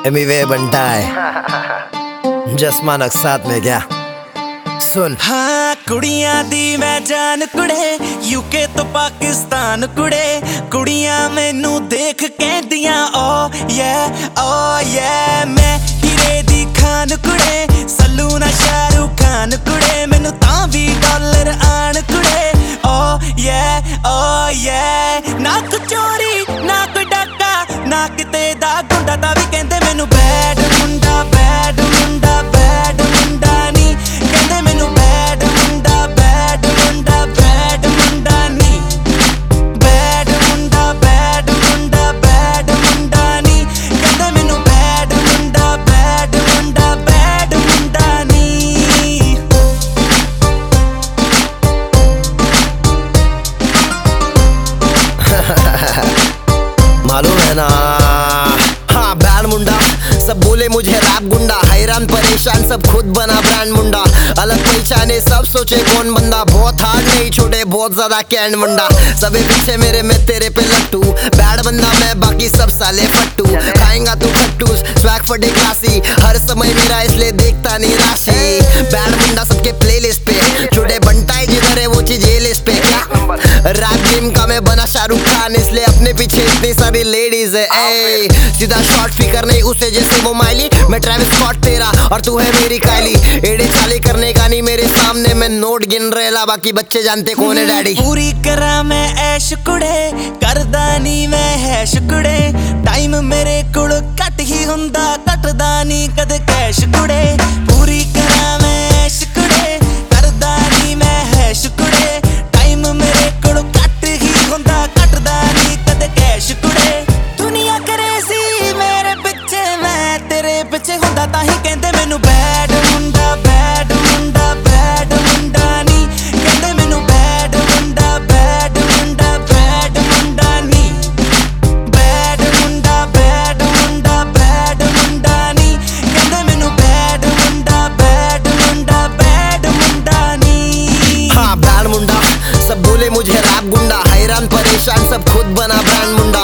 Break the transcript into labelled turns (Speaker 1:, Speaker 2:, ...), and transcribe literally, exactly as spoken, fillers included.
Speaker 1: एमीवे बनता है जसमा नक्सात में क्या सुन।
Speaker 2: हाँ कुड़ियां दी मैं जान कुड़े यूके तो पाकिस्तान कुड़े कुड़ियां मैनू देख कहदियां ओ ये ओ ये मैं हीरे दी खान कुड़े सल्लू ना शाहरुख खान कुड़े मैनू तां भी डॉलर आन कुड़े ओ ये ओ ये ना कोई चोरी ना कोई डाका ना किते दा गुंडा दा भी कहंदे मैनू बैड मुंडा बैड मुंडा बैड मुंडा नी कहंदे मैनू बैड मुंडा बैड मुंडा बैड मुंडा नी बैड मुंडा बैड मुंडा बैड मुंडा नी कहंदे मैनू बैड मुंडा बैड मुंडा बैड मुंडा नी।
Speaker 1: मालूम है ना हाँ बैड मुंडा सब बोले मुझे रैप गुंडा हैरान परेशान सब खुद बना ब्रांड मुंडा अलग पहचाने सब सोचे कौन बंदा बहुत हार्ड नहीं छोटे बहुत ज्यादा कैंड मुंडा सबे पीछे मेरे में तेरे पे लट्टू बैड बंदा मैं बाकी सब साले फट्टू खाएंगा तू खट्टू स्वैग फटे क्लासी हर समय मेरा इसलिए देखता नहीं राशि बैड मुंडा सबके प्लेलिस्ट पे छोटे बनता है जिधर है वो चीज ये लिस्ट पे क्या रैप गेम का मैं बना शाहरुख खान इसलिए अपने पीछे इतनी सारी लेडीज है ए सीधा शॉर्ट फिकर नहीं उसे जैसे वो माइली मैं ट्रैविस स्कॉट तेरा और तू है मेरी कायली एड़े चाले करने का नहीं मेरे सामने मैं नोट गिन रेला बाकी बच्चे जानते कौन है डैडी
Speaker 2: पूरी करा मैं ऐश कुड़े करदा नी मैं हैश कुड़े टाइम मेरे कोल घट ही हुंदा घटदा नी कदे कैश कुड़े पूरी करा मैं ऐश कुड़े करदा नी मैं हैश कुड़े टाइम मेरे कोल घट ही हुंदा घटदा नी कदे कैश कुड़े दुनिया करेसी मेरे पिछे मैं तेरे पिछे हुंदा ताही कहंदे मैनू बैड मुंडा बैड मुंडा बैड मुंडा नी कहंदे मैनू बैड मुंडा बैड मुंडा बैड मुंडा नी बैड मुंडा बैड मुंडा बैड मुंडा नी कहंदे मैनू बैड मुंडा बैड मुंडा बैड मुंडा नी।
Speaker 1: हाँ बैड मुंडा सब बोले मुझे रैप गुंडा हैरान परेशान सब खुद बना ब्रांड मुंडा